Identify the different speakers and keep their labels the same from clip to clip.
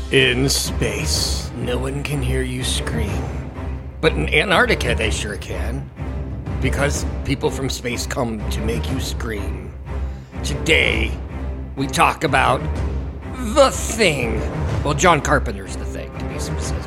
Speaker 1: In space, no one can hear you scream. But in Antarctica, they sure can. Because people from space come to make you scream. Today, we talk about The Thing. Well, John Carpenter's The Thing, to be specific.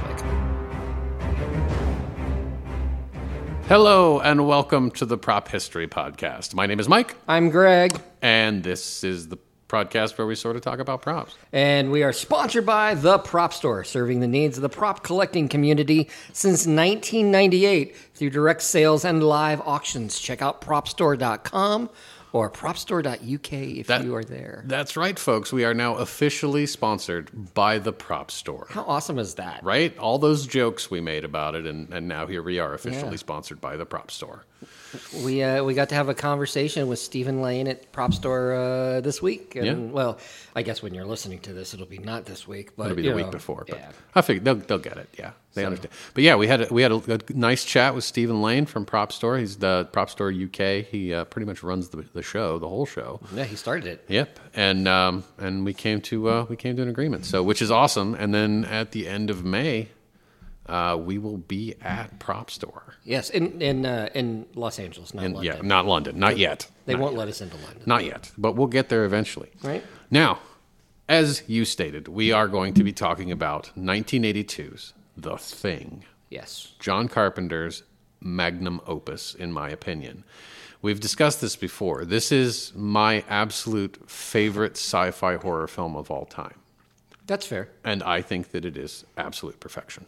Speaker 2: Hello, and welcome to the Prop History Podcast. My name is Mike.
Speaker 1: I'm Greg.
Speaker 2: And this is the podcast where we sort of talk about props.
Speaker 1: And we are sponsored by The Prop Store, serving the needs of the prop collecting community since 1998 through direct sales and live auctions. Check out propstore.com or propstore.uk if you are there.
Speaker 2: That's right, folks. We are now officially sponsored by The Prop Store.
Speaker 1: How awesome is that?
Speaker 2: Right? All those jokes we made about it, and now here we are officially sponsored by The Prop Store.
Speaker 1: We got to have a conversation with Stephen Lane at Prop Store this week. And, well, I guess when you're listening to this, it'll be not this week, but
Speaker 2: it'll be the week before. But I figured they'll get it. Yeah, they understand. But yeah, we had a nice chat with Stephen Lane from Prop Store. He's the Prop Store UK. He pretty much runs the show, the whole show.
Speaker 1: Yeah, he started it.
Speaker 2: Yep, and we came to an agreement. So, which is awesome. And then at the end of May, we will be at Prop Store.
Speaker 1: Yes, in Los Angeles, not London.
Speaker 2: Yeah, not London, not yet.
Speaker 1: They won't let us into London.
Speaker 2: Not yet, but we'll get there eventually.
Speaker 1: Right.
Speaker 2: Now, as you stated, we are going to be talking about 1982's The Thing.
Speaker 1: Yes.
Speaker 2: John Carpenter's magnum opus, in my opinion. We've discussed this before. This is my absolute favorite sci-fi horror film of all time.
Speaker 1: That's fair.
Speaker 2: And I think that it is absolute perfection.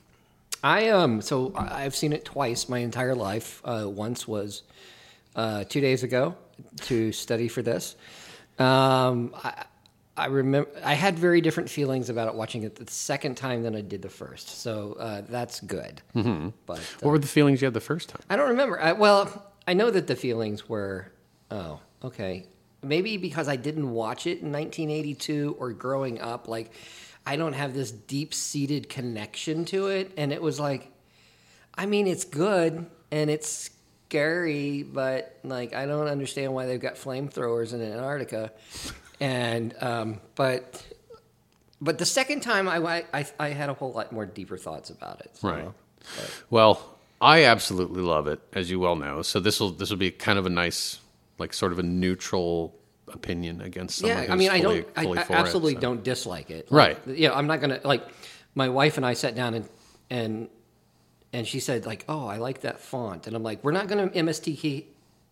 Speaker 1: So I've seen it twice my entire life. Once was 2 days ago to study for this. I remember I had very different feelings about it watching it the second time than I did the first. So that's good.
Speaker 2: Mm-hmm.
Speaker 1: But
Speaker 2: what were the feelings you had the first time?
Speaker 1: I don't remember. I know that the feelings were, okay. Maybe because I didn't watch it in 1982 or growing up, like I don't have this deep-seated connection to it. And it was like, I mean, it's good and it's scary, but like I don't understand why they've got flamethrowers in Antarctica. And but the second time I had a whole lot more deeper thoughts about it. So,
Speaker 2: right. Well, I absolutely love it, as you well know. So this will be kind of a nice, like, sort of a neutral opinion against someone who's fully for
Speaker 1: absolutely
Speaker 2: it, so.
Speaker 1: don't dislike it.
Speaker 2: Right.
Speaker 1: I'm not gonna like. My wife and I sat down and she said like, "Oh, I like that font," and I'm like, "We're not gonna MSTK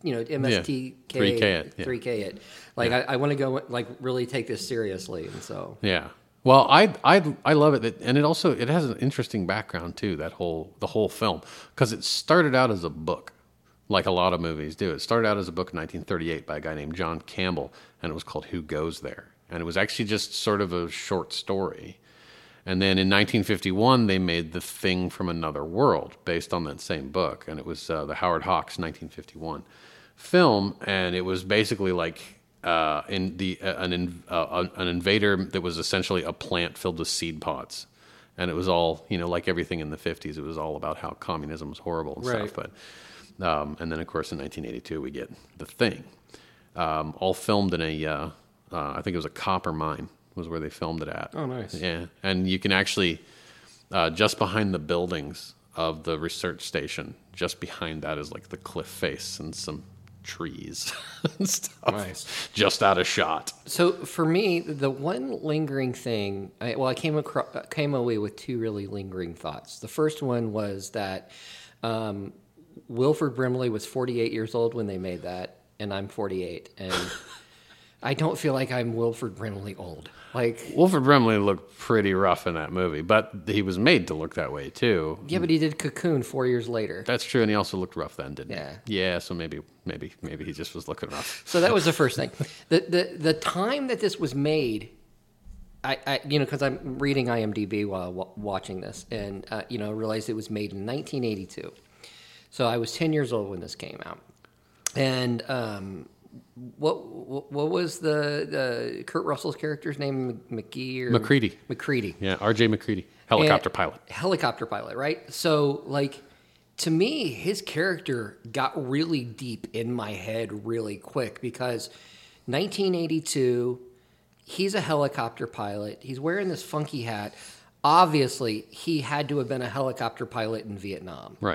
Speaker 1: 3K it. Like I want to go like really take this seriously." And so
Speaker 2: Well, I love it, and it has an interesting background too. The whole film, because it started out as a book, like a lot of movies do. It started out as a book in 1938 by a guy named John Campbell, and it was called Who Goes There? And it was actually just sort of a short story. And then in 1951, they made The Thing from Another World, based on that same book, and it was the Howard Hawks 1951 film, and it was basically like an invader that was essentially a plant filled with seed pods, and it was all like everything in the 50s. It was all about how communism was horrible and stuff. But and then of course in 1982 we get The Thing, all filmed in a I think it was a copper mine was where they filmed it at.
Speaker 1: Oh, nice.
Speaker 2: Yeah, and you can actually just behind the buildings of the research station, just behind that is like the cliff face and some trees and stuff.
Speaker 1: Nice.
Speaker 2: Just out of shot.
Speaker 1: So for me, the one lingering thing, I came away with two really lingering thoughts. The first one was that Wilford Brimley was 48 years old when they made that, and I'm 48, and I don't feel like I'm Wilford Brimley old. Like
Speaker 2: Wilford Brimley looked pretty rough in that movie, but he was made to look that way too.
Speaker 1: Yeah, but he did Cocoon 4 years later.
Speaker 2: That's true, and he also looked rough then, didn't
Speaker 1: he?
Speaker 2: Yeah. So maybe he just was looking rough.
Speaker 1: So that was the first thing. The time that this was made, I because I'm reading IMDb while watching this, and realized it was made in 1982. So I was 10 years old when this came out, and what was the Kurt Russell's character's name?
Speaker 2: McCready.
Speaker 1: McCready.
Speaker 2: Yeah, R.J. McCready, helicopter pilot.
Speaker 1: Helicopter pilot, right? So, like, to me, his character got really deep in my head really quick because 1982, he's a helicopter pilot. He's wearing this funky hat. obviously he had to have been a helicopter pilot in Vietnam.
Speaker 2: Right.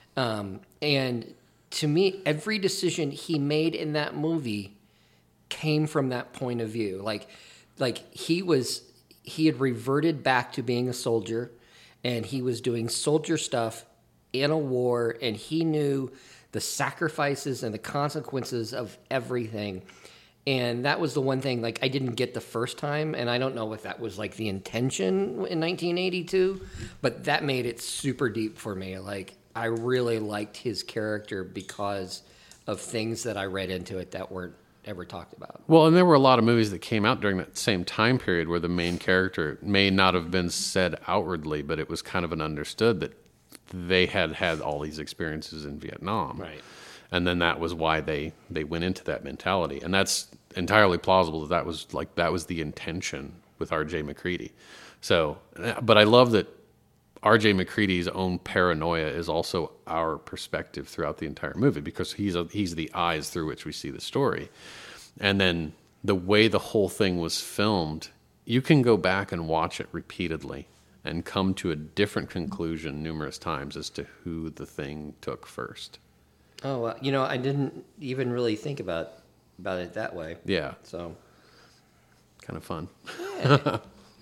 Speaker 1: And to me, every decision he made in that movie came from that point of view. Like he had reverted back to being a soldier, and he was doing soldier stuff in a war, and he knew the sacrifices and the consequences of everything. And that was the one thing, like, I didn't get the first time, and I don't know if that was, like, the intention in 1982, but that made it super deep for me. Like, I really liked his character because of things that I read into it that weren't ever talked about.
Speaker 2: Well, and there were a lot of movies that came out during that same time period where the main character may not have been said outwardly, but it was kind of an understood that they had all these experiences in Vietnam.
Speaker 1: Right.
Speaker 2: And then that was why they went into that mentality. And that's entirely plausible that was the intention with R.J. MacReady. So, but I love that R.J. MacReady's own paranoia is also our perspective throughout the entire movie, because he's the eyes through which we see the story. And then the way the whole thing was filmed, you can go back and watch it repeatedly and come to a different conclusion numerous times as to who the thing took first.
Speaker 1: Oh, I didn't even really think about it that way.
Speaker 2: Yeah.
Speaker 1: So,
Speaker 2: kind of fun.
Speaker 1: Yeah.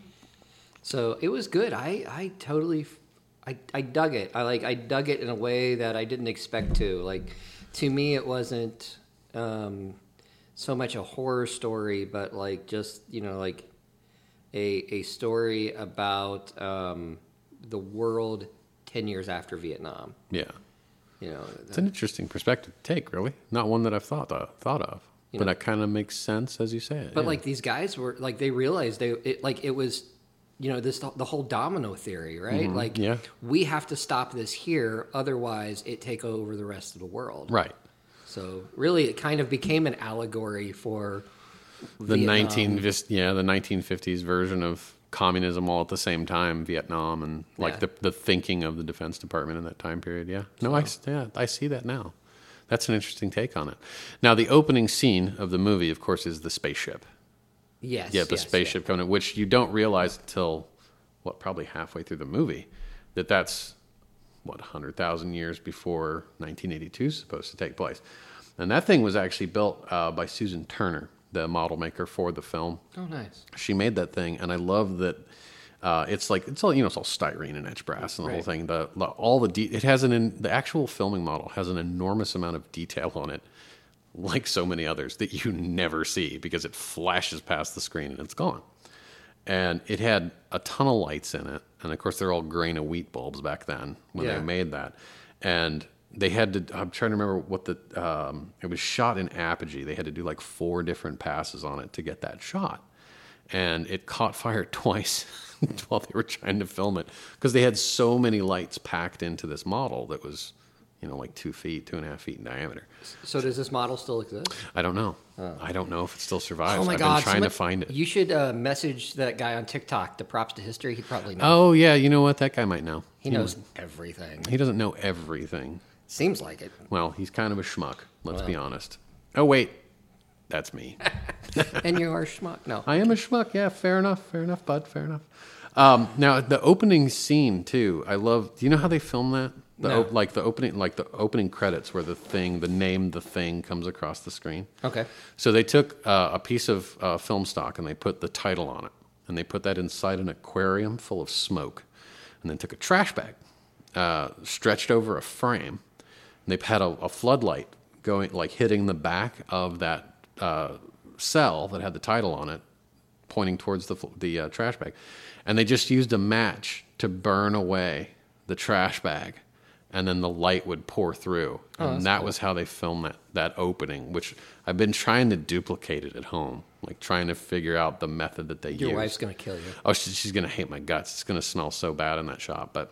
Speaker 1: So it was good. I totally dug it. I dug it in a way that I didn't expect to. Like, to me, it wasn't so much a horror story, but like just like a story about the world 10 years after Vietnam.
Speaker 2: Yeah. It's an interesting perspective to take, really. Not one that I've thought of. But that kind of makes sense as you say it.
Speaker 1: But like these guys were like, they realized it was, the whole domino theory, right?
Speaker 2: Mm-hmm.
Speaker 1: Like,
Speaker 2: yeah.
Speaker 1: We have to stop this here, otherwise it take over the rest of the world.
Speaker 2: Right.
Speaker 1: So really, it kind of became an allegory for
Speaker 2: the
Speaker 1: Vietnam.
Speaker 2: the 1950s version of communism all at the same time, Vietnam, and like the thinking of the Defense Department in that time period. Yeah. No, I see that now. That's an interesting take on it. Now, the opening scene of the movie, of course, is the spaceship.
Speaker 1: Yes.
Speaker 2: Yeah, the spaceship coming in, which you don't realize until, probably halfway through the movie, that's, 100,000 years before 1982 is supposed to take place. And that thing was actually built by Susan Turner, the model maker for the film.
Speaker 1: Oh, nice.
Speaker 2: She made that thing, and I love that it's all styrene and etched brass and the whole thing. The actual filming model has an enormous amount of detail on it, like so many others that you never see because it flashes past the screen and it's gone. And it had a ton of lights in it, and of course they're all grain of wheat bulbs back then when they made that. And they had to, I'm trying to remember what it was shot in apogee. They had to do like 4 different passes on it to get that shot. And it caught fire twice while they were trying to film it because they had so many lights packed into this model that was, like 2.5 feet in diameter.
Speaker 1: So does this model still exist?
Speaker 2: I don't know. I don't know if it still survives.
Speaker 1: Oh my
Speaker 2: I've
Speaker 1: God!
Speaker 2: been trying to find it.
Speaker 1: You should message that guy on TikTok, the Props to History. He probably knows.
Speaker 2: Oh yeah, you know what? That guy might know.
Speaker 1: He knows everything.
Speaker 2: He doesn't know everything.
Speaker 1: Seems like it.
Speaker 2: Well, he's kind of a schmuck. Let's be honest. Oh wait, that's me.
Speaker 1: And you are a schmuck. No,
Speaker 2: I am a schmuck. Yeah, fair enough, bud. Fair enough. Now the opening scene too. I love. Do you know how they film that? The opening credits where the name "The Thing" comes across the screen.
Speaker 1: Okay.
Speaker 2: So they took a piece of film stock and they put the title on it, and they put that inside an aquarium full of smoke, and then took a trash bag, stretched over a frame, and they had a floodlight going, like hitting the back of that cell that had the title on it, pointing towards the trash bag, and they just used a match to burn away the trash bag. And then the light would pour through. And that was how they filmed that opening, which I've been trying to duplicate it at home, like trying to figure out the method that they use.
Speaker 1: Your wife's going to kill you.
Speaker 2: Oh, she's going to hate my guts. It's going to smell so bad in that shop. But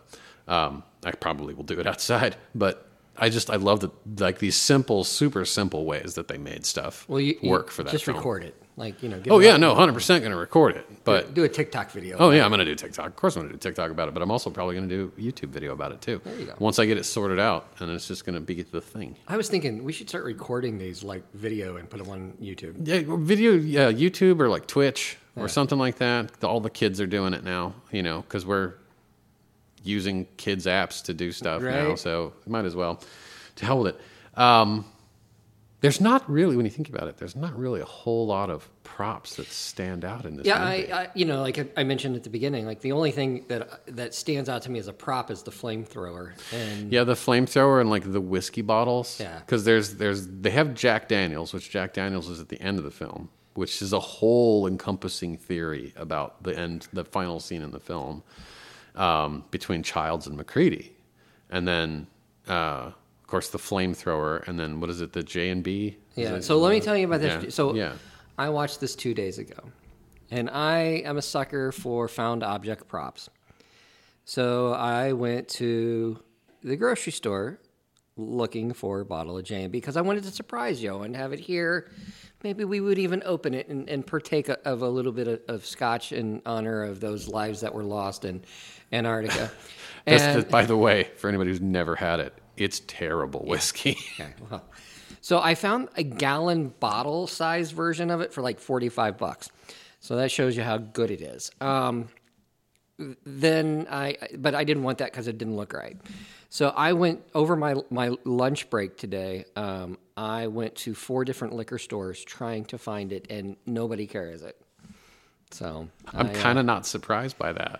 Speaker 2: I probably will do it outside. But I love these super simple ways that they made stuff work for that
Speaker 1: just
Speaker 2: film.
Speaker 1: Record it. Like,
Speaker 2: 100% going to record it. But
Speaker 1: do a TikTok video.
Speaker 2: Oh, yeah, I'm going to do TikTok. Of course I'm going to do TikTok about it, but I'm also probably going to do a YouTube video about it, too.
Speaker 1: There you go.
Speaker 2: Once I get it sorted out, and it's just going to be the thing.
Speaker 1: I was thinking we should start recording these, like, video and put them on YouTube.
Speaker 2: Yeah, video, YouTube or, like, Twitch or something like that. All the kids are doing it now, because we're using kids' apps to do stuff now, so might as well. To hell with it. There's not really, when you think about it, there's not really a whole lot of props that stand out in this movie.
Speaker 1: I like I mentioned at the beginning, like the only thing that stands out to me as a prop is the flamethrower. And
Speaker 2: the flamethrower and like the whiskey bottles.
Speaker 1: Yeah.
Speaker 2: Because they have Jack Daniels, which Jack Daniels is at the end of the film, which is a whole encompassing theory about the final scene in the film between Childs and MacReady, and then. Of course, the flamethrower, and then what is it? The J&B.
Speaker 1: Yeah. So let me tell you about this.
Speaker 2: Yeah.
Speaker 1: So I watched this 2 days ago, and I am a sucker for found object props. So I went to the grocery store looking for a bottle of J&B because I wanted to surprise Joe and have it here. Maybe we would even open it and partake of a little bit of scotch in honor of those lives that were lost in Antarctica.
Speaker 2: By the way, for anybody who's never had it, it's terrible whiskey.
Speaker 1: Okay, well, so I found a gallon bottle size version of it for like $45. So that shows you how good it is. But I didn't want that because it didn't look right. So I went over my lunch break today. I went to 4 different liquor stores trying to find it, and nobody carries it. So
Speaker 2: I'm kind of not surprised by that.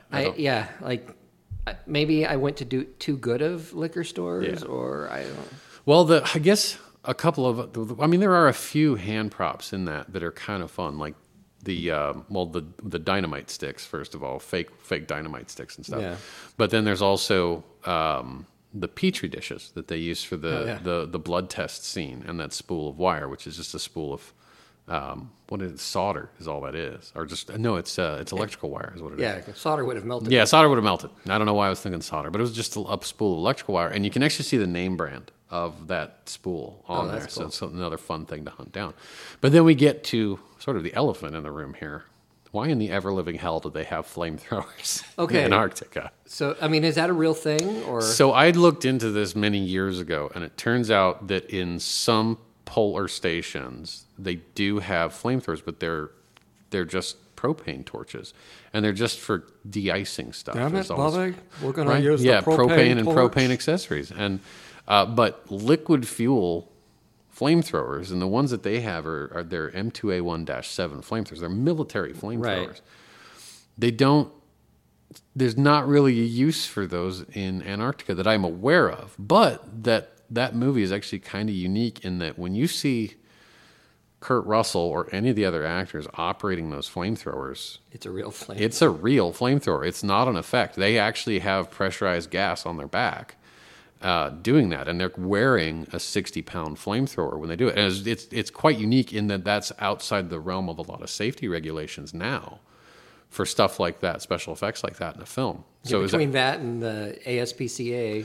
Speaker 1: Maybe I went to do too good of liquor stores, or I don't know.
Speaker 2: Well, I guess a couple of. I mean, there are a few hand props in that are kind of fun, like the dynamite sticks. First of all, fake dynamite sticks and stuff. Yeah. But then there's also the petri dishes that they use for the blood test scene, and that spool of wire, which is just a spool of. What is it? Solder is all that is, or just no, it's electrical wire is what it is.
Speaker 1: Yeah, solder would have melted.
Speaker 2: Yeah, solder would have melted. I don't know why I was thinking solder, but it was just a spool of electrical wire, and you can actually see the name brand of that spool on there. Cool. So it's another fun thing to hunt down. But then we get to sort of the elephant in the room here. Why in the ever living hell do they have flamethrowers in Antarctica?
Speaker 1: So, I mean, is that a real thing? Or
Speaker 2: so I looked into this many years ago, and it turns out that in some polar stations they do have flamethrowers, but they're just propane torches, and they're just for de-icing stuff.
Speaker 1: Damn it, Bobby, we're going to use the
Speaker 2: propane and
Speaker 1: torch.
Speaker 2: propane accessories, and but liquid fuel flamethrowers, and the ones that they have are their M2A1-7 flamethrowers. They're military flamethrowers. Right. They don't. There's not really a use for those in Antarctica that I'm aware of, but that movie is actually kind of unique in that when you see Kurt Russell or any of the other actors operating those flamethrowers,
Speaker 1: it's a real flamethrower.
Speaker 2: It's a real flamethrower. It's not an effect. They actually have pressurized gas on their back doing that, and they're wearing a 60-pound flamethrower when they do it. And it's quite unique in that that's outside the realm of a lot of safety regulations now for stuff like that, special effects like that in a film.
Speaker 1: So between that and the ASPCA,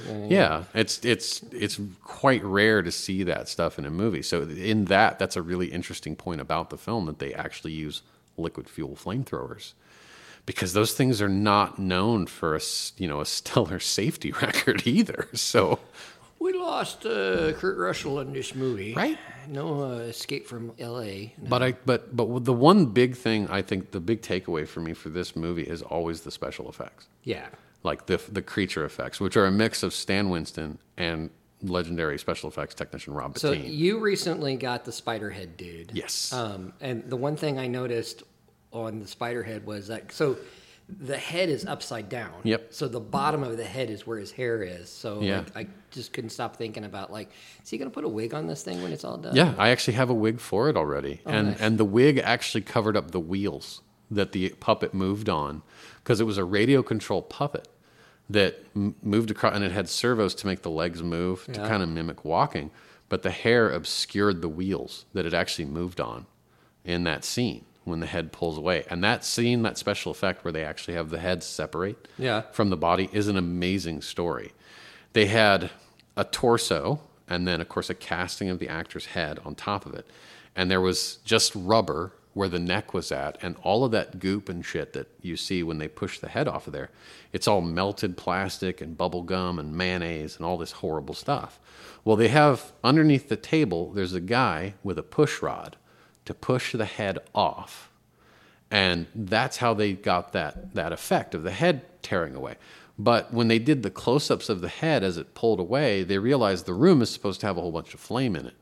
Speaker 2: it's quite rare to see that stuff in a movie. So in that's a really interesting point about the film, that they actually use liquid fuel flamethrowers, because those things are not known for a stellar safety record either. So
Speaker 1: we lost Kurt Russell in this movie,
Speaker 2: right?
Speaker 1: No Escape from L.A. No.
Speaker 2: But the one big thing, I think the big takeaway for me for this movie is always the special effects.
Speaker 1: Yeah,
Speaker 2: like the creature effects, which are a mix of Stan Winston and legendary special effects technician Rob Bottin.
Speaker 1: So you recently got the Spiderhead dude.
Speaker 2: Yes.
Speaker 1: And the one thing I noticed on the Spiderhead was that the head is upside down.
Speaker 2: Yep.
Speaker 1: So the bottom of the head is where his hair is. So
Speaker 2: yeah.
Speaker 1: I just couldn't stop thinking about, is he going to put a wig on this thing when it's all done?
Speaker 2: Yeah, I actually have a wig for it already. Nice. And the wig actually covered up the wheels that the puppet moved on, because it was a radio control puppet that moved across, and it had servos to make the legs move to kind of mimic walking. But the hair obscured the wheels that it actually moved on in that scene when the head pulls away. And that scene, that special effect where they actually have the heads separate from the body, is an amazing story. They had a torso and then, of course, a casting of the actor's head on top of it. And there was just rubber where the neck was at, and all of that goop and shit that you see when they push the head off of there, it's all melted plastic and bubble gum and mayonnaise and all this horrible stuff. Well, they have underneath the table, there's a guy with a push rod to push the head off. And that's how they got that effect of the head tearing away. But when they did the close-ups of the head as it pulled away, they realized the room is supposed to have a whole bunch of flame in it.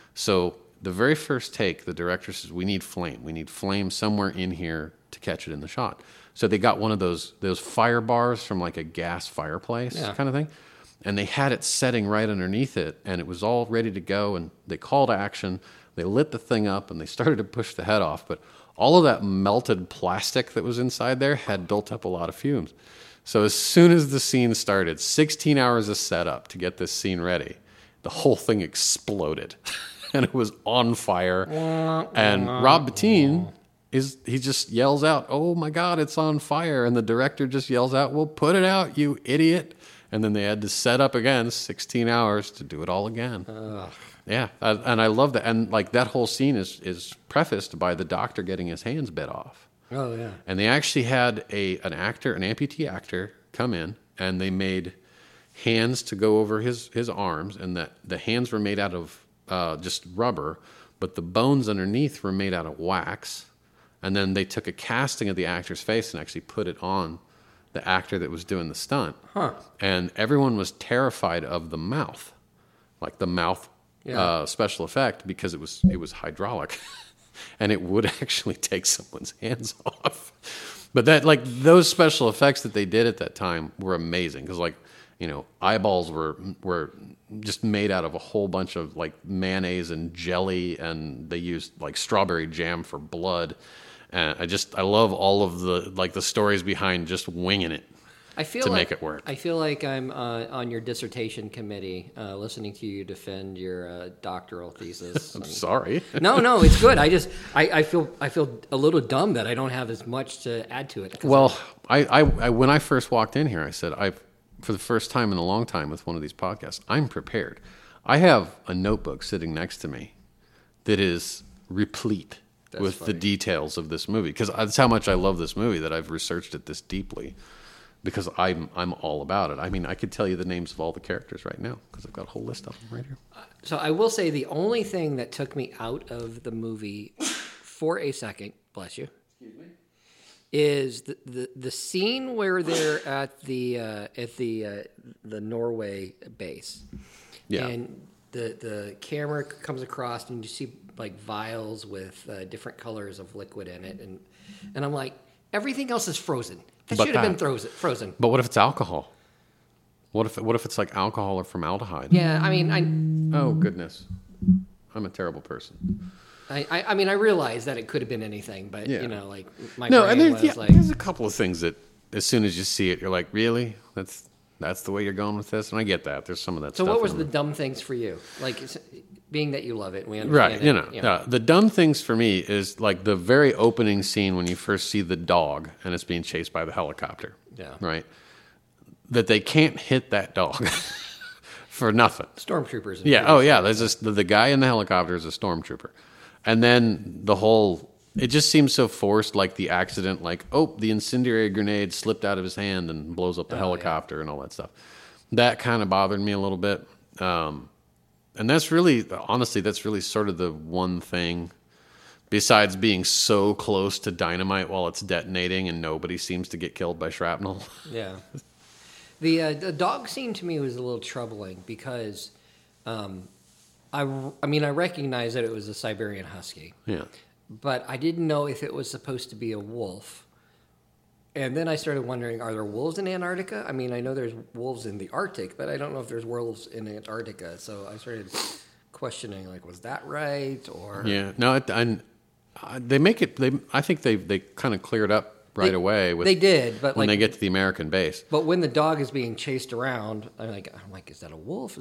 Speaker 2: So the very first take, the director says, we need flame. We need flame somewhere in here to catch it in the shot. So they got one of those fire bars from like a gas fireplace kind of thing. And they had it setting right underneath it, and it was all ready to go. And they called action. They lit the thing up, and they started to push the head off. But all of that melted plastic that was inside there had built up a lot of fumes. So as soon as the scene started, 16 hours of setup to get this scene ready, the whole thing exploded. And it was on fire. And Rob Bottin, he just yells out, "Oh my God, it's on fire." And the director just yells out, "Well, put it out, you idiot." And then they had to set up again 16 hours to do it all again. Yeah, and I love that. And like that whole scene is prefaced by the doctor getting his hands bit off.
Speaker 1: Oh, yeah.
Speaker 2: And they actually had an amputee actor come in, and they made hands to go over his arms, and that the hands were made out of just rubber, but the bones underneath were made out of wax. And then they took a casting of the actor's face and actually put it on the actor that was doing the stunt. And everyone was terrified of the mouth, like the mouth special effect, because it was hydraulic. And it would actually take someone's hands off. But that, like, those special effects that they did at that time were amazing, because, like, you know, eyeballs were just made out of a whole bunch of like mayonnaise and jelly, and they used like strawberry jam for blood. And I love all of the stories behind just winging it to make it work.
Speaker 1: I feel like I'm on your dissertation committee, listening to you defend your doctoral thesis.
Speaker 2: I'm sorry.
Speaker 1: No, it's good. I feel a little dumb that I don't have as much to add to it.
Speaker 2: Well, I when I first walked in here, I said, for the first time in a long time with one of these podcasts, I'm prepared. I have a notebook sitting next to me that is replete with the details of this movie, because that's how much I love this movie, that I've researched it this deeply, because I'm all about it. I mean, I could tell you the names of all the characters right now, because I've got a whole list of them right here.
Speaker 1: So I will say the only thing that took me out of the movie for a second, bless you, is the scene where they're at the Norway base, and the camera comes across and you see like vials with different colors of liquid in it, and I'm like, everything else is frozen. That should have been frozen.
Speaker 2: But what if it's alcohol? What if it's like alcohol or formaldehyde?
Speaker 1: Yeah, I mean,
Speaker 2: oh goodness, I'm a terrible person.
Speaker 1: I mean, I realize that it could have been anything, but you know, like my
Speaker 2: brain
Speaker 1: was like,
Speaker 2: there's a couple of things that as soon as you see it, you're like, really? That's the way you're going with this? And I get that. There's some of that
Speaker 1: so
Speaker 2: stuff.
Speaker 1: So what was the dumb things for you? Like, being that you love it, and we understand
Speaker 2: right? You know, the dumb things for me is like the very opening scene when you first see the dog and it's being chased by the helicopter.
Speaker 1: Yeah.
Speaker 2: Right. That they can't hit that dog for nothing.
Speaker 1: Stormtroopers.
Speaker 2: Yeah. Oh, yeah. There's this, the guy in the helicopter is a stormtrooper. And then it just seems so forced, like the accident, like, oh, the incendiary grenade slipped out of his hand and blows up the helicopter and all that stuff. That kind of bothered me a little bit. And that's really, honestly, that's really sort of the one thing, besides being so close to dynamite while it's detonating and nobody seems to get killed by shrapnel.
Speaker 1: Yeah. The dog scene to me was a little troubling because, I mean, I recognize that it was a Siberian Husky.
Speaker 2: Yeah.
Speaker 1: But I didn't know if it was supposed to be a wolf. And then I started wondering, are there wolves in Antarctica? I mean, I know there's wolves in the Arctic, but I don't know if there's wolves in Antarctica. So I started questioning, like, was that right? Or
Speaker 2: yeah, no, they make it. I think they kind of cleared up right away.
Speaker 1: They did, but
Speaker 2: when they get to the American base.
Speaker 1: But when the dog is being chased around, I'm like, is that a wolf?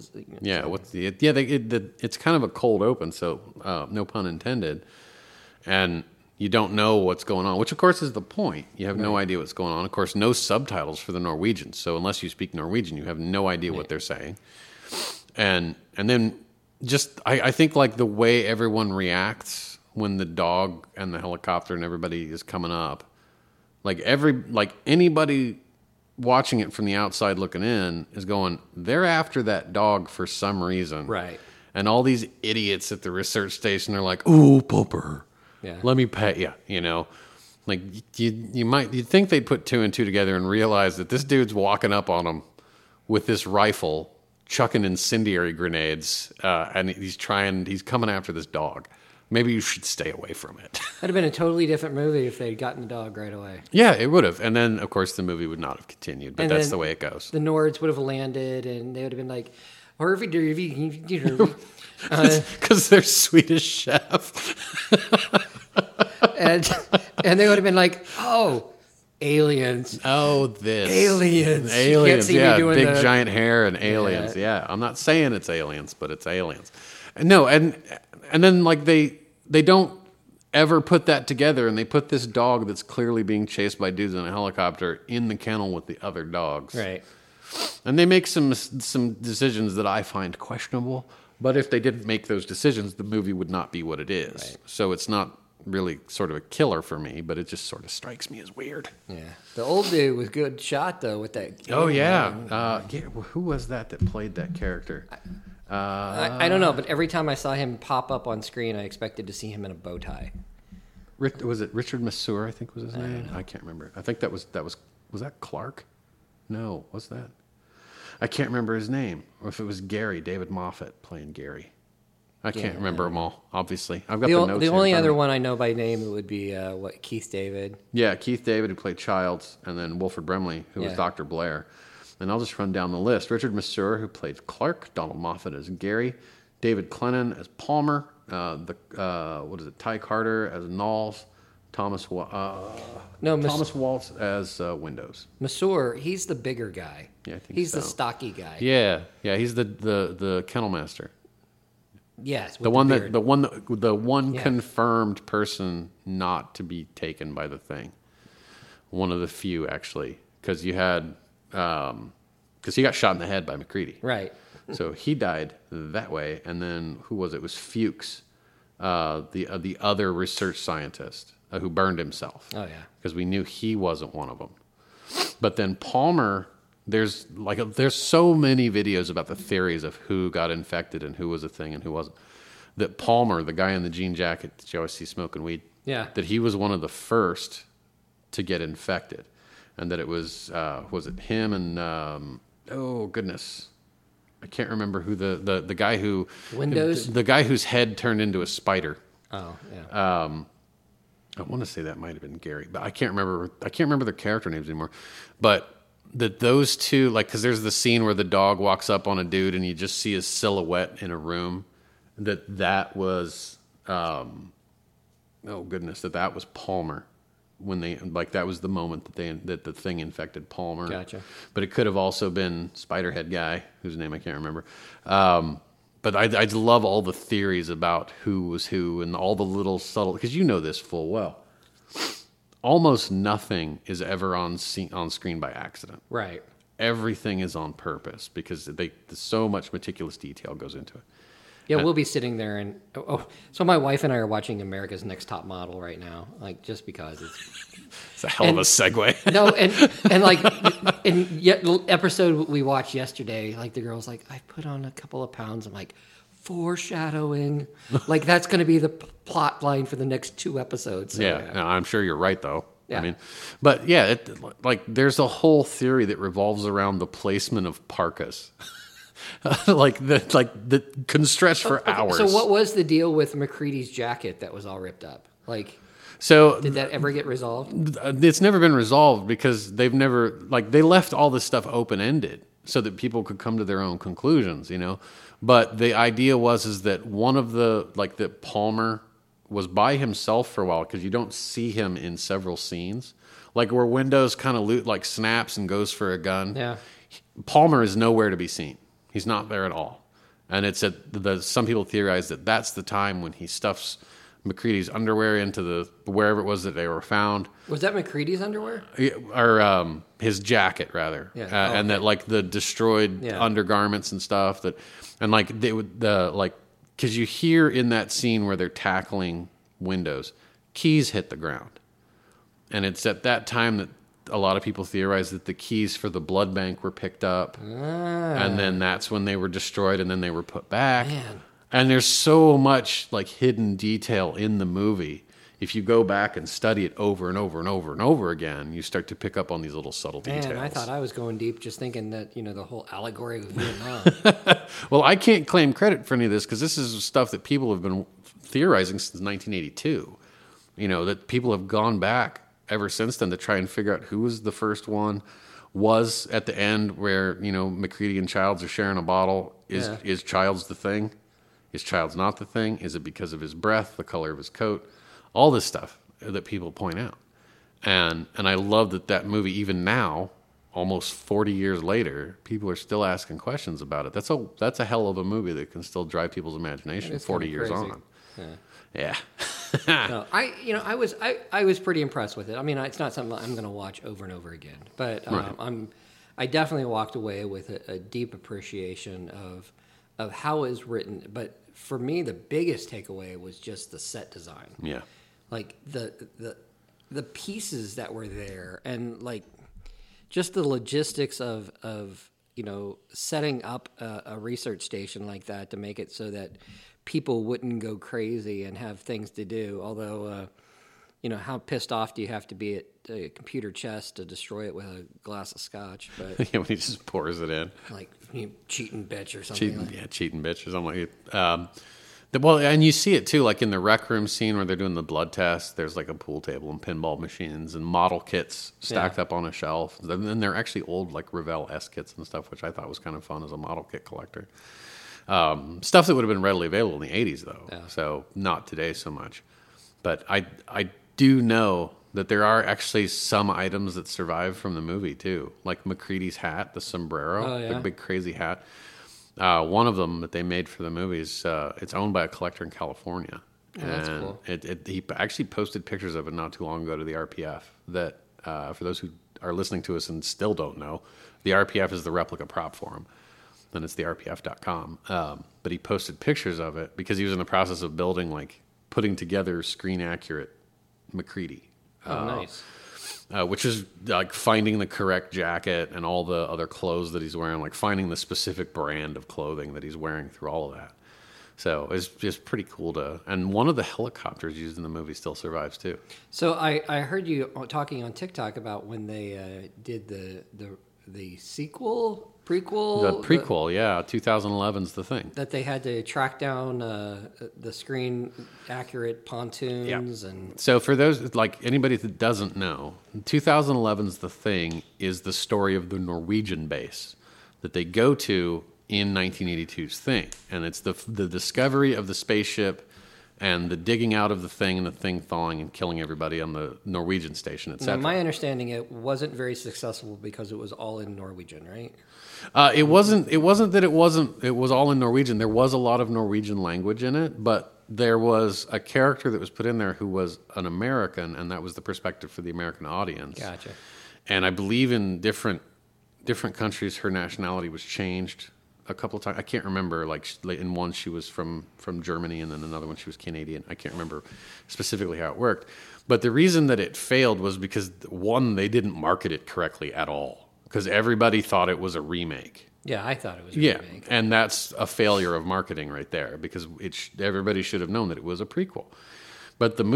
Speaker 2: It's kind of a cold open, so no pun intended, and you don't know what's going on, which of course is the point. You have no idea what's going on. Of course, no subtitles for the Norwegians, so unless you speak Norwegian, you have no idea what they're saying. And then just I think like the way everyone reacts when the dog and the helicopter and everybody is coming up, like anybody watching it from the outside looking in is going, they're after that dog for some reason,
Speaker 1: right?
Speaker 2: And all these idiots at the research station are like, "Ooh, pupper. Yeah. Let me pet you," you know. Like you'd think they'd put two and two together and realize that this dude's walking up on them with this rifle, chucking incendiary grenades, and he's coming after this dog. Maybe you should stay away from it.
Speaker 1: That'd have been a totally different movie if they'd gotten the dog right away.
Speaker 2: Yeah, it would have. And then, of course, the movie would not have continued, but
Speaker 1: And
Speaker 2: that's
Speaker 1: then
Speaker 2: the way it goes.
Speaker 1: The Nords would have landed, and they would have been like, Harvey Dervey,
Speaker 2: Because they're Swedish chef.
Speaker 1: and they would have been like, oh, aliens.
Speaker 2: Oh, this.
Speaker 1: Aliens. You can't
Speaker 2: Aliens,
Speaker 1: see me
Speaker 2: yeah.
Speaker 1: doing
Speaker 2: Big
Speaker 1: the-
Speaker 2: giant hair and aliens. Yeah. I'm not saying it's aliens, but it's aliens. No, and then like they don't ever put that together, and they put this dog that's clearly being chased by dudes in a helicopter in the kennel with the other dogs.
Speaker 1: Right.
Speaker 2: And they make some decisions that I find questionable. But if they didn't make those decisions, the movie would not be what it is.
Speaker 1: Right.
Speaker 2: So it's not really sort of a killer for me, but it just sort of strikes me as weird.
Speaker 1: Yeah. The old dude was good shot, though, with that.
Speaker 2: Oh, yeah. Who was that played that character?
Speaker 1: I don't know, but every time I saw him pop up on screen, I expected to see him in a bow tie.
Speaker 2: Was it Richard Masur, I think was his name? I can't remember. I think was that Clark? No, what's that? I can't remember his name. Or if it was Gary, David Moffat playing Gary. I can't remember them all, obviously. I've got the notes.
Speaker 1: The
Speaker 2: here
Speaker 1: only
Speaker 2: in front
Speaker 1: other
Speaker 2: of me.
Speaker 1: one I know by name would be Keith David.
Speaker 2: Yeah, Keith David, who played Childs, and then Wilford Brimley, who was
Speaker 1: Yeah.
Speaker 2: Dr. Blair. And I'll just run down the list. Richard Masur, who played Clark, Donald Moffat as Gary, David Clennon as Palmer, Ty Carter as Knowles, Thomas Waltz as Windows.
Speaker 1: Masur, he's the bigger guy.
Speaker 2: Yeah, I think
Speaker 1: he's
Speaker 2: so.
Speaker 1: the stocky guy.
Speaker 2: Yeah, he's the kennel master.
Speaker 1: Yes, with
Speaker 2: The one
Speaker 1: beard.
Speaker 2: the
Speaker 1: Yeah.
Speaker 2: confirmed person not to be taken by the thing. One of the few, actually, because you had because he got shot in the head by McCready.
Speaker 1: Right.
Speaker 2: So he died that way, and then who was it? It was Fuchs, the other research scientist who burned himself.
Speaker 1: Oh yeah.
Speaker 2: Because we knew he wasn't one of them. But then Palmer, there's so many videos about the theories of who got infected and who was a thing and who wasn't. That Palmer, the guy in the jean jacket that you always see smoking weed,
Speaker 1: Yeah.
Speaker 2: that he was one of the first to get infected, and that it was it him and oh goodness, I can't remember who the guy who
Speaker 1: Windows?
Speaker 2: the guy whose head turned into a spider.
Speaker 1: Oh yeah.
Speaker 2: I want to say that might have been Gary, but I can't remember their character names anymore. But that those two, like, because there's the scene where the dog walks up on a dude and you just see his silhouette in a room. That was, oh goodness, that was Palmer when that was the moment that the thing infected Palmer.
Speaker 1: Gotcha.
Speaker 2: But it could have also been Spiderhead guy, whose name I can't remember. But I love all the theories about who was who and all the little subtle, because you know this full well. Almost nothing is ever on screen by accident.
Speaker 1: Right.
Speaker 2: Everything is on purpose because so much meticulous detail goes into it.
Speaker 1: Yeah, we'll be sitting there and so my wife and I are watching America's Next Top Model right now, like just because
Speaker 2: It's a hell of a segue.
Speaker 1: No, and like in the episode we watched yesterday, like the girl's like, I put on a couple of pounds. I'm like, foreshadowing, like that's going to be the plot line for the next 2 episodes. So,
Speaker 2: Yeah, no, I'm sure you're right though.
Speaker 1: Yeah.
Speaker 2: I mean, but yeah, there's a whole theory that revolves around the placement of parkas. that can stretch for hours.
Speaker 1: So what was the deal with McCready's jacket that was all ripped up? Like,
Speaker 2: So
Speaker 1: did that ever get resolved?
Speaker 2: it's never been resolved because they left all this stuff open ended so that people could come to their own conclusions, you know. But the idea is that one of that Palmer was by himself for a while because you don't see him in several scenes, like where Windows kind of snaps and goes for a gun.
Speaker 1: Yeah.
Speaker 2: Palmer is nowhere to be seen. He's not there at all. And it's some people theorize that that's the time when he stuffs McCready's underwear into wherever it was that they were found.
Speaker 1: Was that McCready's underwear?
Speaker 2: Or his jacket, rather.
Speaker 1: Yeah.
Speaker 2: And that the destroyed undergarments and stuff because you hear in that scene where they're tackling Windows, keys hit the ground. And it's at that time that a lot of people theorize that the keys for the blood bank were picked up. And then that's when they were destroyed and then they were put back.
Speaker 1: Man.
Speaker 2: And there's so much hidden detail in the movie. if you go back and study it over and over and over and over again, you start to pick up on these little subtle details.
Speaker 1: Man, I thought I was going deep just thinking that, the whole allegory of Vietnam.
Speaker 2: Well, I can't claim credit for any of this because this is stuff that people have been theorizing since 1982. That people have gone back ever since then to try and figure out who was the first one. Was at the end where, MacReady and Childs are sharing a bottle. Is Childs the thing? Is Childs not the thing? Is it because of his breath, the color of his coat? All this stuff that people point out. And I love that movie, even now, almost 40 years later, people are still asking questions about it. That's a hell of a movie that can still drive people's imagination 40 years on. Yeah.
Speaker 1: No, I was pretty impressed with it. I mean, it's not something I'm going to watch over and over again, but
Speaker 2: Right.
Speaker 1: I definitely walked away with a deep appreciation of how it was written. But for me, the biggest takeaway was just the set design.
Speaker 2: Yeah.
Speaker 1: Like the pieces that were there, and like just the logistics of setting up a research station like that to make it so that people wouldn't go crazy and have things to do. Although, how pissed off do you have to be at a computer chess to destroy it with a glass of scotch? But
Speaker 2: When he just pours it in.
Speaker 1: like cheating bitch or something.
Speaker 2: Cheating bitch or something like it. Well, and you see it too, like in the rec room scene where they're doing the blood test. There's like a pool table and pinball machines and model kits stacked up on a shelf. And then they're actually old like Revell-esque kits and stuff, which I thought was kind of fun as a model kit collector. Stuff that would have been readily available in the 80s, though. Yeah. So not today so much. But I do know that there are actually some items that survive from the movie, too. Like MacReady's hat, the sombrero, the big crazy hat. One of them that they made for the movies, it's owned by a collector in California.
Speaker 1: Oh, that's cool.
Speaker 2: He actually posted pictures of it not too long ago to the RPF. That, for those who are listening to us and still don't know, the RPF is the replica prop forum. And it's the RPF.com. But he posted pictures of it because he was in the process of putting together screen accurate MacReady.
Speaker 1: Oh, nice.
Speaker 2: Which is like finding the correct jacket and all the other clothes that he's wearing, like finding the specific brand of clothing that he's wearing through all of that. So it's just pretty cool and one of the helicopters used in the movie still survives too.
Speaker 1: So I heard you talking on TikTok about when they did the sequel. Prequel?
Speaker 2: The prequel, 2011's The Thing.
Speaker 1: That they had to track down the screen accurate pontoons and.
Speaker 2: So for those like anybody that doesn't know, 2011's The Thing is the story of the Norwegian base that they go to in 1982's Thing, and it's the discovery of the spaceship and the digging out of the thing and the thing thawing and killing everybody on the Norwegian station, etc.
Speaker 1: My understanding, it wasn't very successful because it was all in Norwegian, right?
Speaker 2: It wasn't that it was all in Norwegian. There was a lot of Norwegian language in it, but there was a character that was put in there who was an American, and that was the perspective for the American audience.
Speaker 1: Gotcha.
Speaker 2: And I believe in different countries, her nationality was changed a couple of times. I can't remember, like in one she was from Germany and then another one she was Canadian. I can't remember specifically how it worked. But the reason that it failed was because, one, they didn't market it correctly at all. Because everybody thought it was a remake.
Speaker 1: Yeah, I thought it was a remake.
Speaker 2: And that's a failure of marketing right there because everybody should have known that it was a prequel. But the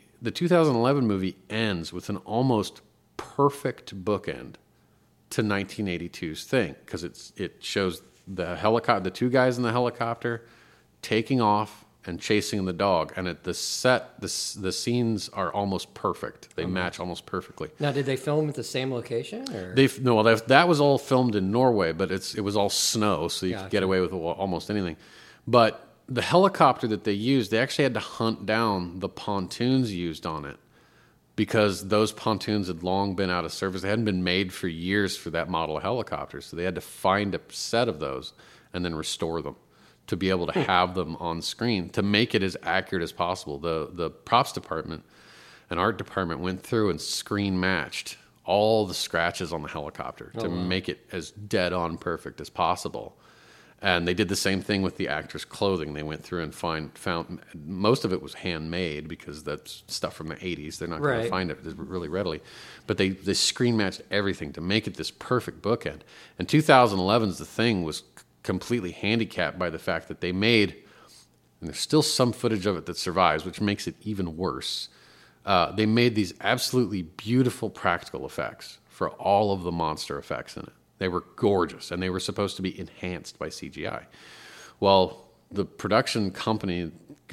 Speaker 2: 2011 movie ends with an almost perfect bookend to 1982's Thing because it shows the two guys in the helicopter taking off and chasing the dog, and at the set, the scenes are almost perfect. They match almost perfectly.
Speaker 1: Now, did they film at the same location? Or?
Speaker 2: That was all filmed in Norway, but it was all snow, so you could get away with almost anything. But the helicopter that they used, they actually had to hunt down the pontoons used on it because those pontoons had long been out of service. They hadn't been made for years for that model of helicopter, so they had to find a set of those and then restore them to be able to have them on screen to make it as accurate as possible. The props department and art department went through and screen matched all the scratches on the helicopter to make it as dead on perfect as possible. And they did the same thing with the actors' clothing. They went through and found most of it was handmade because that's stuff from the 80s. They're not going to find it really readily. But they screen matched everything to make it this perfect bookend. And 2011's The Thing was completely handicapped by the fact that they made, and there's still some footage of it that survives, which makes it even worse. they made these absolutely beautiful practical effects for all of the monster effects in it. They were gorgeous, and they were supposed to be enhanced by CGI. Well, the production company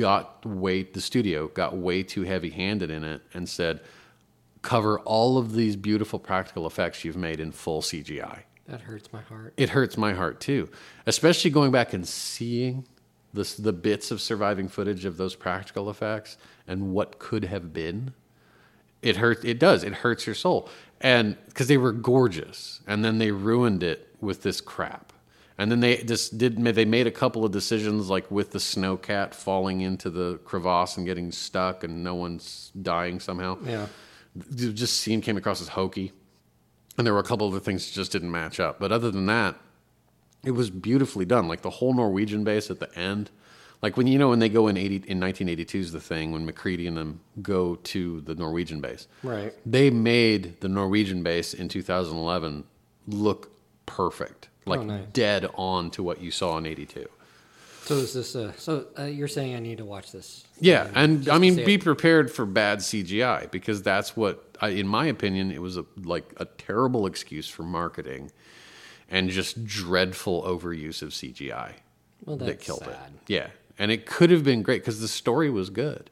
Speaker 2: the studio got way too heavy-handed in it and said, cover all of these beautiful practical effects you've made in full CGI.
Speaker 1: That hurts my heart.
Speaker 2: It hurts my heart too, especially going back and seeing the bits of surviving footage of those practical effects and what could have been. It hurts. It does. It hurts your soul, and because they were gorgeous, and then they ruined it with this crap. And then they made a couple of decisions, like with the snowcat falling into the crevasse and getting stuck, and no one's dying somehow.
Speaker 1: Yeah,
Speaker 2: it just came across as hokey. And there were a couple other things that just didn't match up. But other than that, it was beautifully done. Like the whole Norwegian base at the end. Like when they go in 1982 is the thing, when MacReady and them go to the Norwegian base.
Speaker 1: Right.
Speaker 2: They made the Norwegian base in 2011 look perfect. Like
Speaker 1: nice.
Speaker 2: Dead on to what you saw in 82.
Speaker 1: So is this? You're saying I need to watch this?
Speaker 2: Yeah, and I mean, be
Speaker 1: it.
Speaker 2: prepared for bad CGI, because that's what, in my opinion, it was a terrible excuse for marketing, and just dreadful overuse of CGI that killed it. Yeah, and it could have been great because the story was good.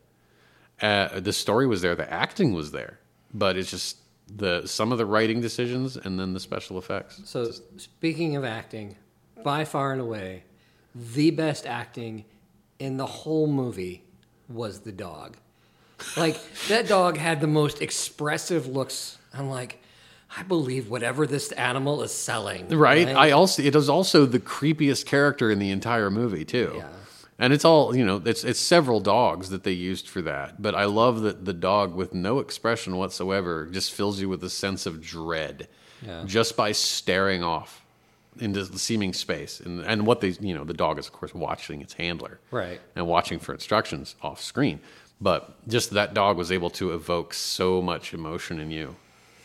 Speaker 2: The story was there, the acting was there, but it's just some of the writing decisions and then the special effects.
Speaker 1: So speaking of acting, by far and away, the best acting in the whole movie was the dog. Like, that dog had the most expressive looks. I'm like, I believe whatever this animal is selling.
Speaker 2: Right? It is also the creepiest character in the entire movie, too.
Speaker 1: Yeah.
Speaker 2: And it's all, it's several dogs that they used for that. But I love that the dog, with no expression whatsoever, just fills you with a sense of dread just by staring off into the seeming space. And what the dog is, of course, watching its handler.
Speaker 1: Right.
Speaker 2: And watching for instructions off screen. But just that dog was able to evoke so much emotion in you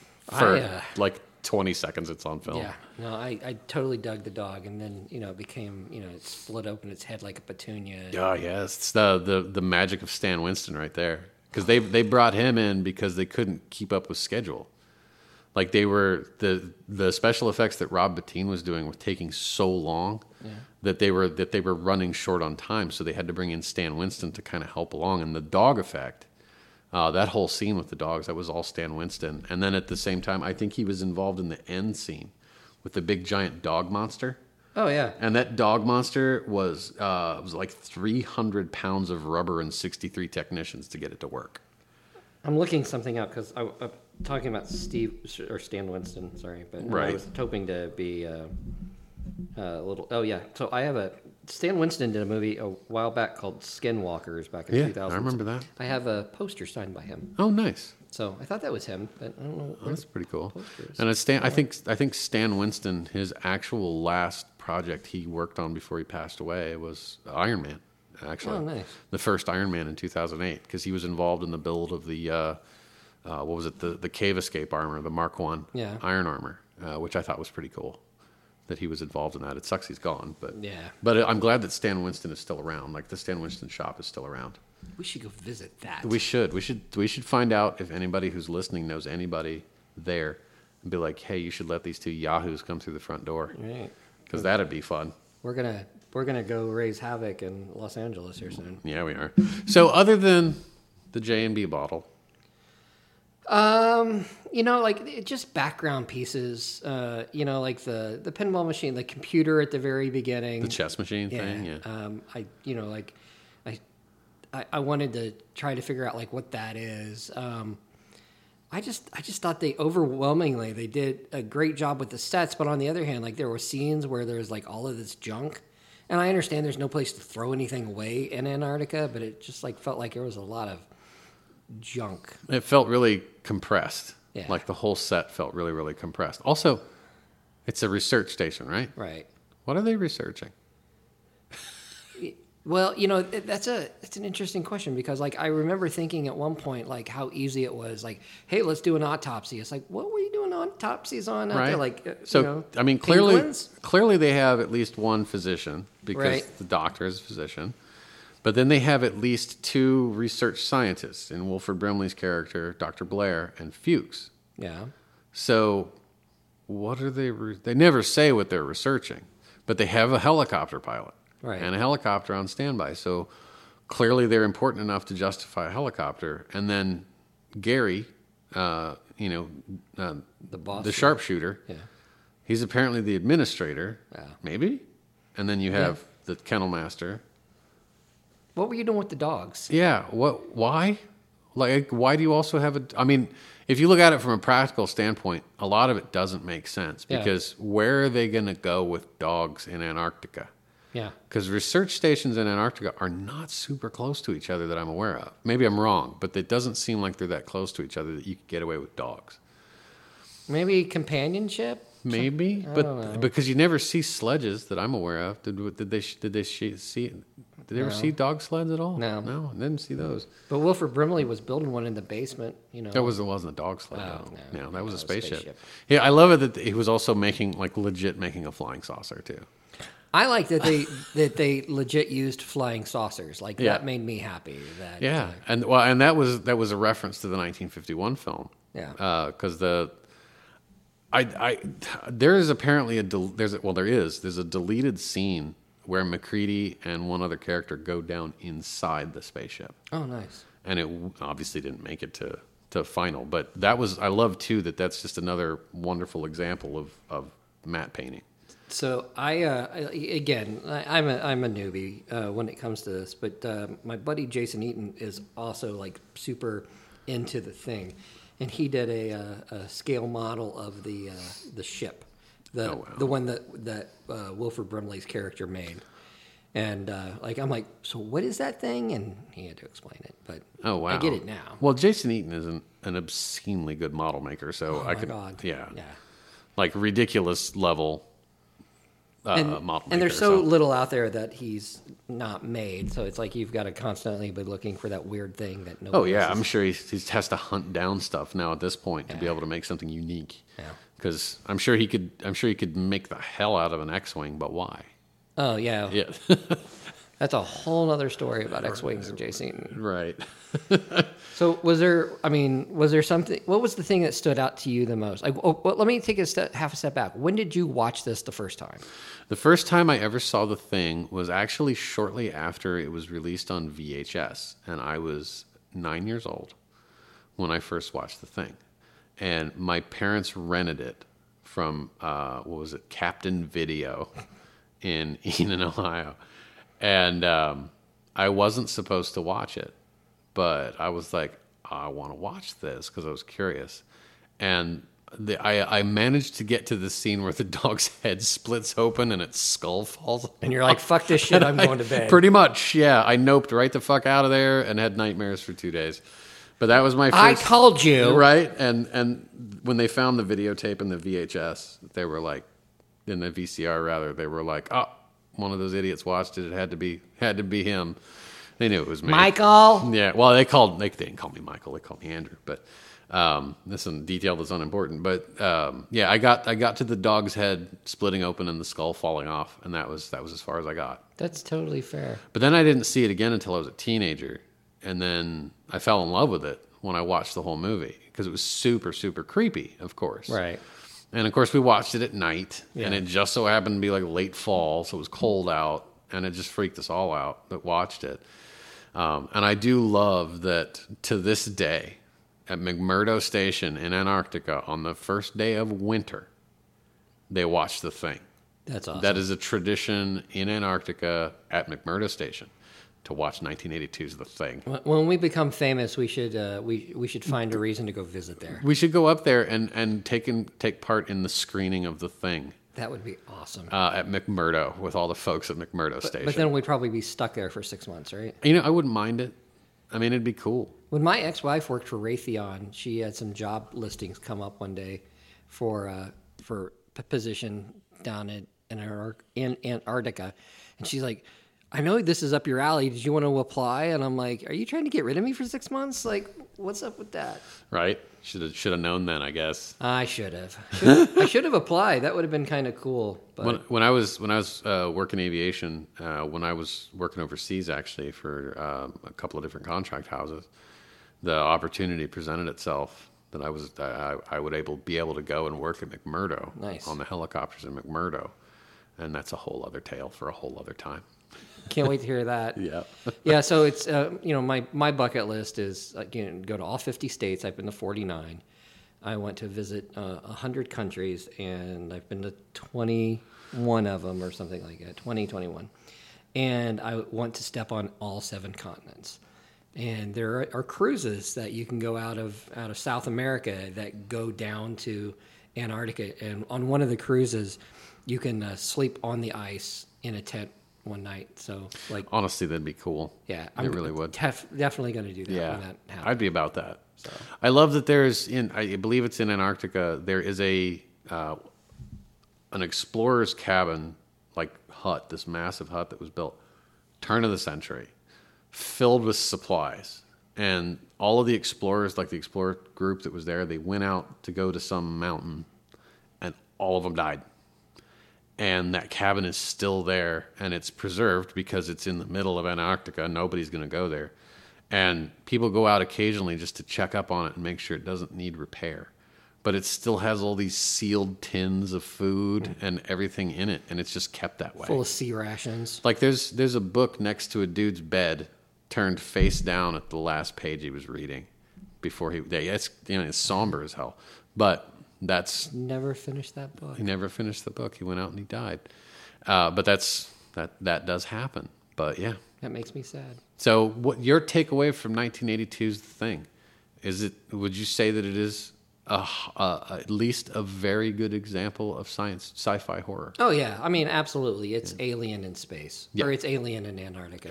Speaker 2: for 20 seconds it's on film.
Speaker 1: Yeah. No, I totally dug the dog. And then, it became, it split open its head like a petunia.
Speaker 2: Oh, yeah. It's the magic of Stan Winston right there. Because they brought him in because they couldn't keep up with schedule. Like, they were the special effects that Rob Bottin was doing were taking so long that they were running short on time, so they had to bring in Stan Winston to kind of help along. And the dog effect, that whole scene with the dogs, that was all Stan Winston. And then at the same time, I think he was involved in the end scene with the big giant dog monster.
Speaker 1: Oh yeah.
Speaker 2: And that dog monster was like 300 pounds of rubber and 63 technicians to get it to work.
Speaker 1: I'm looking something up because I'm talking about Stan Winston. Sorry, but
Speaker 2: right.
Speaker 1: I was hoping to be a little. Oh yeah, so I have Stan Winston did a movie a while back called Skinwalkers back in 2000.
Speaker 2: I remember that.
Speaker 1: I have a poster signed by him.
Speaker 2: Oh, nice.
Speaker 1: So I thought that was him, but I don't know.
Speaker 2: That's pretty cool. And I think Stan Winston, his actual last project he worked on before he passed away was Iron Man. Actually,
Speaker 1: oh, nice.
Speaker 2: The first Iron Man in 2008, because he was involved in the build of the the Cave Escape armor, the Mark I Iron Armor, which I thought was pretty cool that he was involved in that. It sucks he's gone, but I'm glad that Stan Winston is still around. Like, the Stan Winston shop is still around.
Speaker 1: We should go visit that.
Speaker 2: We should find out if anybody who's listening knows anybody there, and be like, hey, you should let these two yahoos come through the front door,
Speaker 1: right?
Speaker 2: Because that'd be fun.
Speaker 1: We're gonna go raise havoc in Los Angeles here soon.
Speaker 2: Yeah, we are. So, other than the J&B bottle,
Speaker 1: just background pieces. Like the pinball machine, the computer at the very beginning,
Speaker 2: the chess machine thing. Yeah.
Speaker 1: I wanted to try to figure out like what that is. I just thought they did a great job with the sets, but on the other hand, like, there were scenes where there's like all of this junk, and I understand there's no place to throw anything away in Antarctica, but it just like felt like there was a lot of junk.
Speaker 2: It felt really compressed.
Speaker 1: Yeah.
Speaker 2: Like, the whole set felt really, really compressed. Also, it's a research station, right?
Speaker 1: Right.
Speaker 2: What are they researching?
Speaker 1: Well, that's an interesting question, because like, I remember thinking at one point like how easy it was. Like, hey, let's do an autopsy. It's like, what were you doing autopsies on out there? Like,
Speaker 2: I mean, clearly they have at least one physician, because the doctor is a physician. But then they have at least 2 research scientists in Wilford Brimley's character, Dr. Blair, and Fuchs.
Speaker 1: Yeah.
Speaker 2: So what are they? They never say what they're researching, but they have a helicopter pilot
Speaker 1: Right.
Speaker 2: and a helicopter on standby. So clearly they're important enough to justify a helicopter. And then Gary,
Speaker 1: The boss.
Speaker 2: the sharpshooter,
Speaker 1: Yeah.
Speaker 2: he's apparently the administrator,
Speaker 1: Yeah.
Speaker 2: maybe. And then you have the kennel master.
Speaker 1: What were you doing with the dogs?
Speaker 2: Yeah. What? Why? Like, why do you also have a? I mean, if you look at it from a practical standpoint, a lot of it doesn't make sense
Speaker 1: Yeah.
Speaker 2: because where are they going to go with dogs in Antarctica?
Speaker 1: Yeah.
Speaker 2: Because research stations in Antarctica are not super close to each other that I'm aware of. Maybe I'm wrong, but it doesn't seem like they're that close to each other that you could get away with dogs.
Speaker 1: Maybe companionship.
Speaker 2: Maybe,
Speaker 1: I don't know.
Speaker 2: but because you never see sledges that I'm aware of. Did they see? Did they ever see dog sleds at all?
Speaker 1: No.
Speaker 2: No, I didn't see those.
Speaker 1: But Wilford Brimley was building one in the basement. You know.
Speaker 2: That wasn't a dog sled.
Speaker 1: Oh,
Speaker 2: no,
Speaker 1: no.
Speaker 2: that was a
Speaker 1: No,
Speaker 2: spaceship. Yeah, I love it that he was also making making a flying saucer too.
Speaker 1: I like that they legit used flying saucers. Like
Speaker 2: Yeah.
Speaker 1: that made me happy. That
Speaker 2: Yeah, and that was a reference to the 1951 film.
Speaker 1: Yeah.
Speaker 2: Because there is apparently there's a deleted scene where MacReady and one other character go down inside the spaceship,
Speaker 1: Oh, nice.
Speaker 2: and it obviously didn't make it to final. But I love too that's just another wonderful example of matte painting.
Speaker 1: So I'm a newbie when it comes to this, but my buddy Jason Eaton is also like super into the thing, and he did a scale model of the ship, the one that Wilford Brimley's character made, and I'm like, so what is that thing? And he had to explain it, but
Speaker 2: Oh wow,
Speaker 1: I get it now.
Speaker 2: Well, Jason Eaton is an obscenely good model maker, so
Speaker 1: Oh
Speaker 2: I
Speaker 1: my
Speaker 2: could
Speaker 1: God.
Speaker 2: yeah,
Speaker 1: Yeah.
Speaker 2: like ridiculous level. Model
Speaker 1: And
Speaker 2: maker,
Speaker 1: there's so little out there that he's not made, so it's like you've got to constantly be looking for that weird thing that nobody
Speaker 2: Oh yeah,
Speaker 1: else is-
Speaker 2: I'm sure he has to hunt down stuff now at this point to be
Speaker 1: Yeah.
Speaker 2: able to make something unique.
Speaker 1: Yeah.
Speaker 2: Because I'm sure he could make the hell out of an X-wing, but why?
Speaker 1: Oh yeah,
Speaker 2: Yeah,
Speaker 1: that's a whole other story about X-wings and Jason Eaton.
Speaker 2: right.
Speaker 1: So was there something? What was the thing that stood out to you the most? Let me take half a step back. When did you watch this the first time?
Speaker 2: The first time I ever saw The Thing was actually shortly after it was released on VHS, and I was 9 years old when I first watched The Thing. And my parents rented it from, Captain Video in Enon, Ohio. And I wasn't supposed to watch it, but I was like, I want to watch this because I was curious. And I managed to get to the scene where the dog's head splits open and its skull falls off.
Speaker 1: And you're like, "Fuck this shit! I'm going to bed."
Speaker 2: Pretty much, yeah. I noped right the fuck out of there and had nightmares for 2 days. But that was my first.
Speaker 1: I told you,
Speaker 2: right? And when they found the videotape in the VHS, they were like, in the VCR rather, they were like, oh, one of those idiots watched it. It had to be him. They knew it was me.
Speaker 1: Michael.
Speaker 2: Yeah. Well, they didn't call me Michael. They called me Andrew. But this is a detail that's unimportant. But yeah, I got to the dog's head splitting open and the skull falling off, and that was as far as I got.
Speaker 1: That's totally fair.
Speaker 2: But then I didn't see it again until I was a teenager, and then I fell in love with it when I watched the whole movie because it was super, super creepy, of course.
Speaker 1: Right.
Speaker 2: And of course, we watched it at night, and
Speaker 1: Yeah.
Speaker 2: it just so happened to be like late fall, so it was cold out, and it just freaked us all out that watched it. And I do love that to this day at McMurdo Station in Antarctica on the first day of winter, they watch The Thing.
Speaker 1: That's awesome.
Speaker 2: That is a tradition in Antarctica at McMurdo Station to watch 1982's The Thing.
Speaker 1: When we become famous, we should find a reason to go visit there.
Speaker 2: We should go up there and take part in the screening of The Thing
Speaker 1: That would be awesome.
Speaker 2: at McMurdo with all the folks at McMurdo Station.
Speaker 1: But then we'd probably be stuck there for 6 months, right?
Speaker 2: I wouldn't mind it. I mean, it'd be cool.
Speaker 1: When my ex-wife worked for Raytheon, she had some job listings come up one day for a position down in Antarctica, and she's like, I know this is up your alley. Did you want to apply? And I'm like, are you trying to get rid of me for 6 months? Like, what's up with that?
Speaker 2: Right? Should have known then, I guess.
Speaker 1: I should have. I should have applied. That would have been kind of cool. But
Speaker 2: When I was working aviation, when I was working overseas actually for a couple of different contract houses, the opportunity presented itself that I would be able to go and work at McMurdo.
Speaker 1: Nice.
Speaker 2: On the helicopters in McMurdo, and that's a whole other tale for a whole other time.
Speaker 1: can't wait to hear that.
Speaker 2: Yeah.
Speaker 1: Yeah. So it's my bucket list is go to all 50 states. I've been to 49. I went to visit 100 countries, and I've been to 21 of them or something like that. 21. And I want to step on all 7 continents. And there are cruises that you can go out of South America that go down to Antarctica. And on one of the cruises, you can sleep on the ice in a tent one night. So,
Speaker 2: honestly, that'd be cool.
Speaker 1: Yeah,
Speaker 2: it really would.
Speaker 1: Definitely going to do that.
Speaker 2: Yeah,
Speaker 1: when that happens.
Speaker 2: I'd be about that.
Speaker 1: So.
Speaker 2: I love that I believe it's in Antarctica. There is an explorer's cabin, like hut, this massive hut that was built turn of the century, filled with supplies. And all of the explorers, like the explorer group that was there, they went out to go to some mountain, and all of them died. And that cabin is still there, and it's preserved because it's in the middle of Antarctica. Nobody's going to go there. And people go out occasionally just to check up on it and make sure it doesn't need repair. But it still has all these sealed tins of food and everything in it, and it's just kept that way.
Speaker 1: Full of sea rations.
Speaker 2: Like there's a book next to a dude's bed turned face down at the last page he was reading before it's somber as hell. But that's
Speaker 1: never finished that book.
Speaker 2: He never finished the book. He went out and he died. But that does happen. But yeah,
Speaker 1: that makes me sad.
Speaker 2: So, what your takeaway from 1982's The Thing? Would you say that it is at least a very good example of sci-fi horror?
Speaker 1: Oh yeah, I mean absolutely. It's Alien in space, or it's Alien in Antarctica.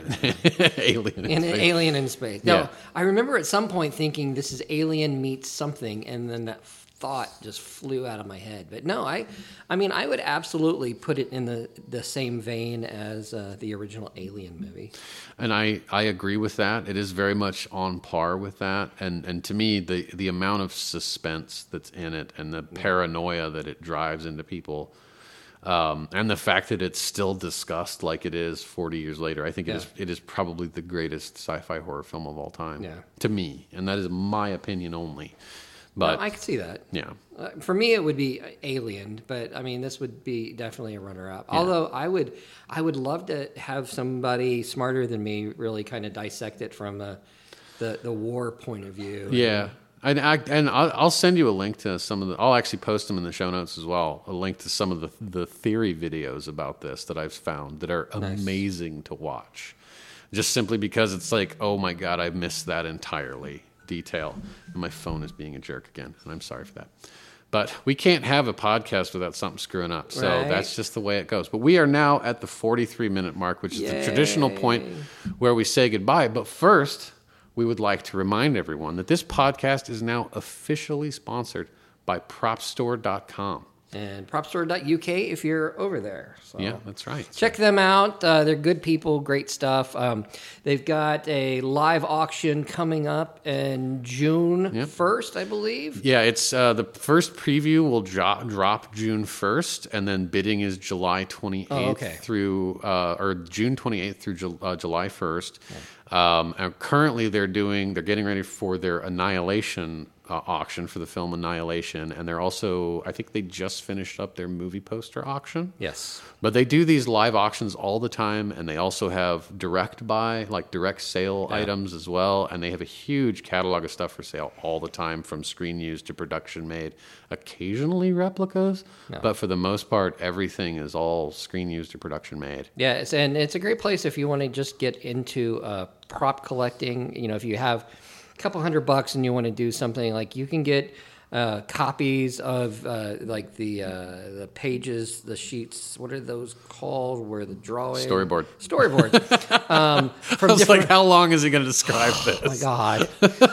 Speaker 1: Alien in space. No,
Speaker 2: yeah.
Speaker 1: I remember at some point thinking this is Alien meets something, and then that thought just flew out of my head. But no, I mean I would absolutely put it in the same vein as the original Alien movie.
Speaker 2: And I agree with that. It is very much on par with that. And to me, the amount of suspense that's in it and the paranoia that it drives into people, and the fact that it's still discussed like it is 40 years later, I think it is probably the greatest sci-fi horror film of all time to me. And that is my opinion only. But
Speaker 1: no, I can see that.
Speaker 2: Yeah.
Speaker 1: For me, it would be Alien, but I mean, this would be definitely a runner-up. Yeah. Although I would love to have somebody smarter than me really kind of dissect it from the war point of view.
Speaker 2: Yeah. And I'll send you a link to some of I'll actually post them in the show notes as well. A link to some of the theory videos about this that I've found that are amazing to watch. Just simply because it's like, oh my God, I missed that entirely. Detail. And my phone is being a jerk again, and I'm sorry for that. But we can't have a podcast without something screwing up, so that's just the way it goes. But we are now at the 43-minute mark, which is the traditional point where we say goodbye. But first, we would like to remind everyone that this podcast is now officially sponsored by PropStore.com.
Speaker 1: And PropStore.uk if you're over there. So
Speaker 2: yeah, that's right.
Speaker 1: Check them out. They're good people, great stuff. They've got a live auction coming up in June 1st, I believe.
Speaker 2: Yeah, it's the first preview will drop June 1st, and then bidding is July 28th through or June 28th through July 1st. And currently they're getting ready for their Annihilation auction for the film Annihilation, and they're also, I think they just finished up their movie poster auction.
Speaker 1: Yes.
Speaker 2: But they do these live auctions all the time, and they also have direct buy, like direct sale items as well, and they have a huge catalog of stuff for sale all the time, from screen used to production made, occasionally replicas, but for the most part, everything is all screen used or production made.
Speaker 1: Yeah, and it's a great place if you want to just get into prop collecting. If you have couple $100 and you want to do something, like you can get copies of like the pages, the sheets. What are those called? Where the drawing
Speaker 2: storyboards.
Speaker 1: From
Speaker 2: I was like, how long is he going to describe this?
Speaker 1: Oh my God!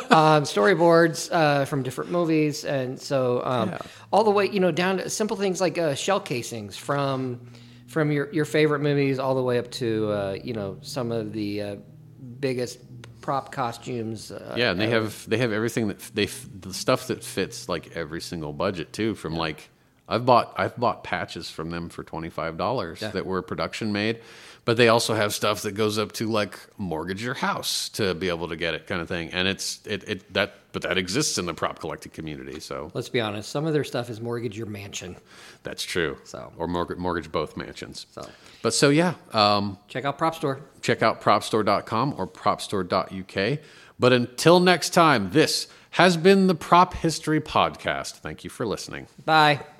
Speaker 1: Storyboards from different movies, and so all the way down to simple things like shell casings from from your favorite movies all the way up to some of the biggest prop costumes.
Speaker 2: Yeah, and they have everything the stuff that fits like every single budget too. From like I've bought patches from them for $25 that were production made, but they also have stuff that goes up to like mortgage your house to be able to get it kind of thing. And that exists in the prop collecting community. So
Speaker 1: let's be honest, some of their stuff is mortgage your mansion.
Speaker 2: That's true.
Speaker 1: So
Speaker 2: or mortgage both mansions.
Speaker 1: So
Speaker 2: yeah,
Speaker 1: check out Prop Store.
Speaker 2: Check out propstore.com or propstore.uk. But until next time, this has been the Prop History Podcast. Thank you for listening.
Speaker 1: Bye.